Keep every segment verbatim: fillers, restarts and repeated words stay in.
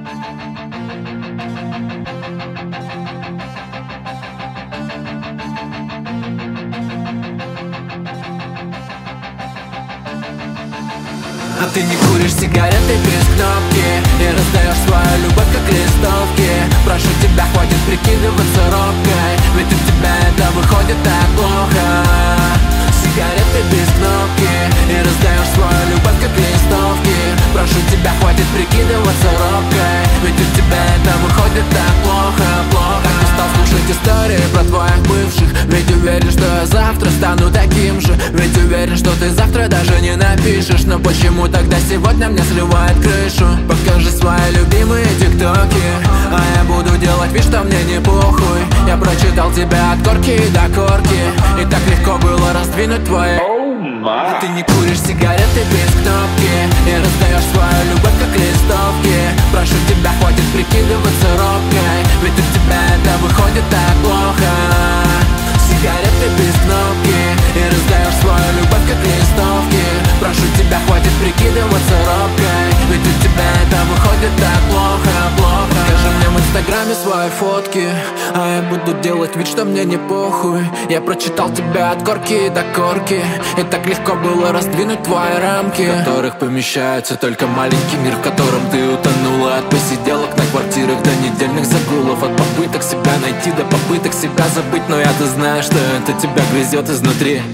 А ты не куришь сигареты без кнопки и раздаешь свою любовь как листовки. Прошу тебя, хватит прикидываться робкой, ведь у тебя это выходит так плохо. Сигареты без кнопки и раздаешь свою любовь как листовки. Прошу тебя, хватит прикидываться робкой, ведь у тебя это выходит так плохо, плохо. Так устал слушать истории про твоих бывших, ведь уверен, что я завтра стану таким же. Ведь уверен, что ты завтра даже не напишешь. Но почему тогда сегодня мне сливает крышу? Покажи свои любимые тиктоки, а я буду делать вид, что мне не похуй. Я прочитал тебя от корки до корки, и так легко было раздвинуть твои. А ты не куришь сигареты без кнопки и раздаешь свою любовь как листовки. Прошу тебя, хватит прикидываться робкой, ведь у тебя это выходит так плохо. Сигареты без кнопки и раздаешь свою любовь как листовки. Прошу тебя, хватит прикидываться робкой, ведь у тебя это выходит так плохо, плохо. Покажи мне в инстаграме свои фотки, а я буду делать вид, что мне не похуй. Я прочитал тебя от корки до корки, и так легко было раздвинуть твои рамки, в которых помещается только маленький мир, в котором ты утонула. От посиделок на квартирах до недельных загулов, от попыток себя найти до попыток себя забыть. Но я-то знаю, что это тебя грызет изнутри.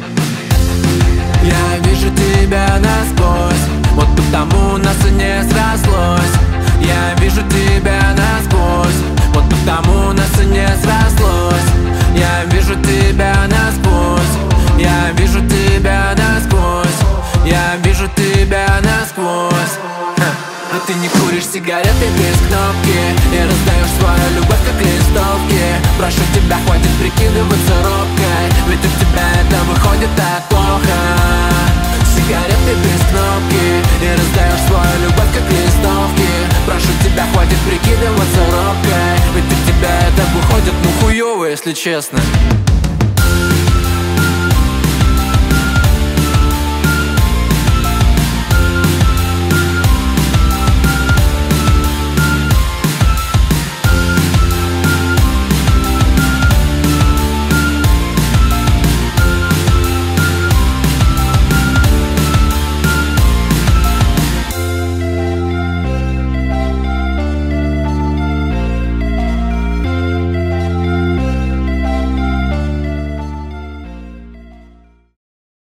Я вижу тебя насквозь, вот потому у нас и не срослось. Я вижу тебя насквозь, вот потому у нас и не срослось. Я вижу тебя насквозь, я вижу тебя насквозь, я вижу тебя насквозь. А ты не куришь сигареты без кнопки и раздаешь свою любовь как листовки. Прошу тебя, хватит прикидываться робкой, ведь у тебя это выходит так плохо. Сигареты без кнопки и раздаешь свою любовь как листовки. Прошу тебя, хватит прикидываться робкой, ведь у тебя это выходит ну хуёво, если честно.